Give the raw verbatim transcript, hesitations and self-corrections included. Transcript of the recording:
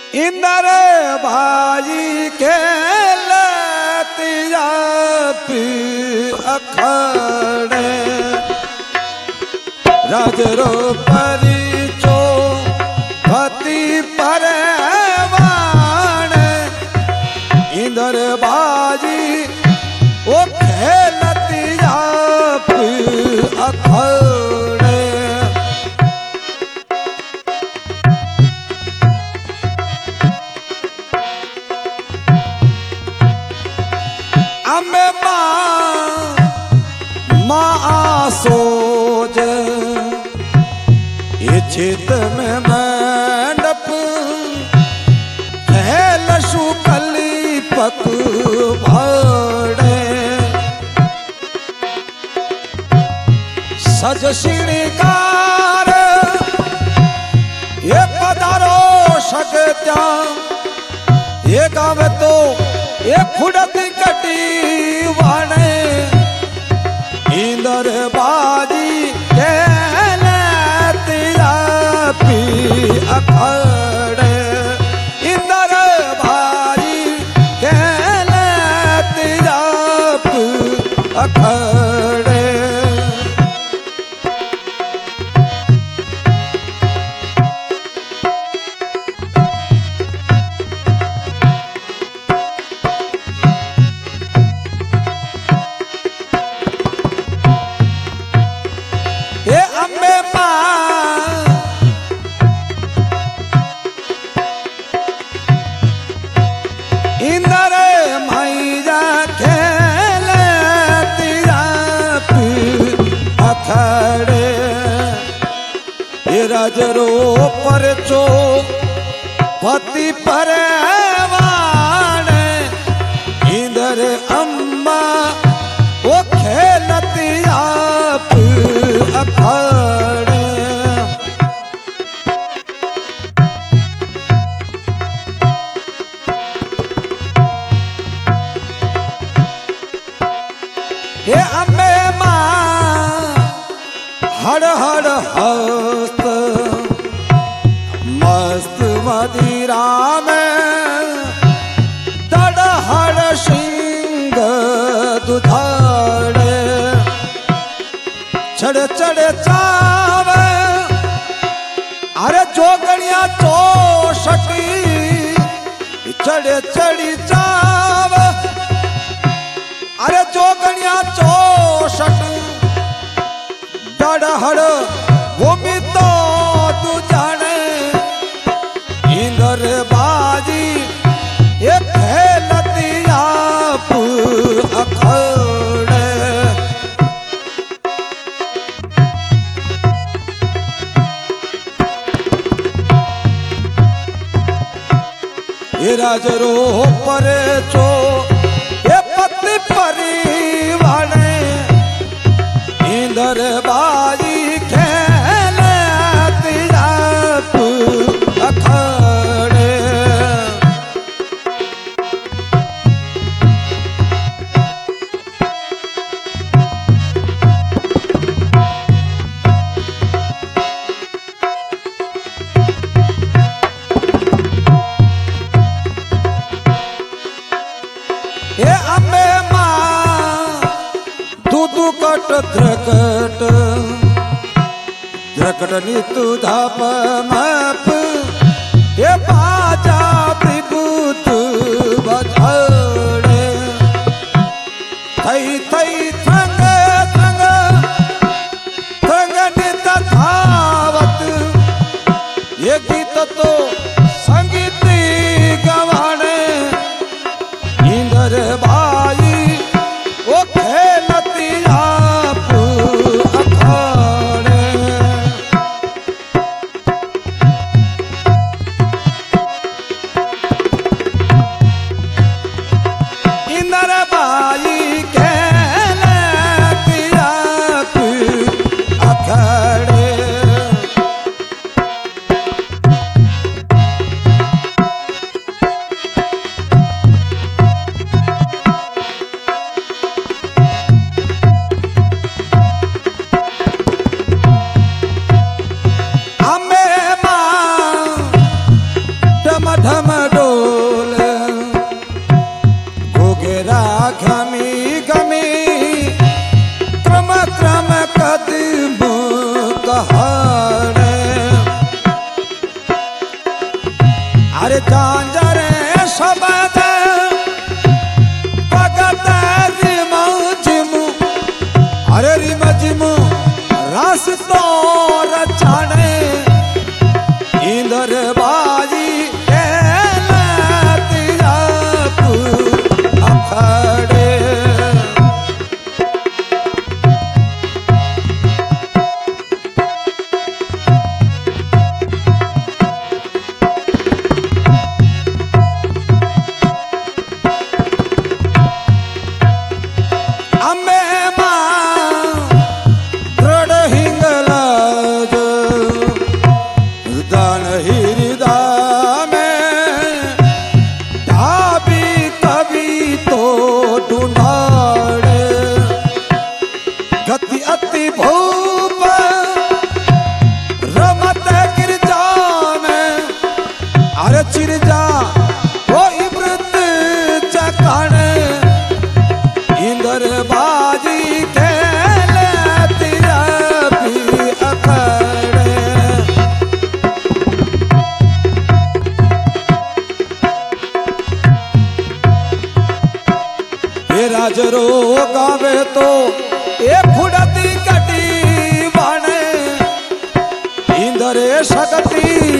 इंदर भाई के लतिया पी अखड़े राजरो परिचो भति परवाण इंदर बाजी ओ खेलतिया पी अखड़े अम्बे माँ माँ सोज ये चित में मंडप है लशु कली पक भड़े सज श्रृंगार ये पधारो शक्त्या ये गावे तो ये खुड़त कटी वाणे इंदर बाजी के लतिया पी अखड़े इंदर बाजी के लतिया पी अखड़े इंदर मैया खेलतिया पी अखड़े राजरो परचो पति परवाण इंदर अम्मा वो खेलतिया पी अखड़े हे अम्बे माँ हर हर हस्त मस्त मदिरा में दड़ हर सिंह दुधाड़े चढ़ चढ़ चावे अरे जोगणिया चौसठी चढ़ चढ़ी चावे अरे जोगणिया चौसठ डढ़ भूमि तो तू जाने इंदर बाजी ये खेलतिया पी अखड़े ये राजरो परे चो परिवाणे इंदर बाजी खेलतिया पी अखड़े हे अम्बे दूधू कट द्रकट द्रकट नीतु धाप माप ये बाजा विभूत बधड़े थई थई थंग थंग थंग नित धावत ये गीत तो संगीती गवाणे इंदर बाई वो खेलतिया पी अखड़े ढम डोल घोघेरा घमी घमी क्रम क्रम कदम कहाड़े अरे झांझरे शब्द भगत रिम झिम अरे रिम झिम रस तो रचाने इंदर बाजी अखड़े गति अति भूप रमत गिरजा में अरे चिरजा वो इब्रत चकण इंदर बाजी खेले तेरा भी अखड़े ये राजरो गावे तो एक फुड़ती कटी बाणे इंदरे शक्ति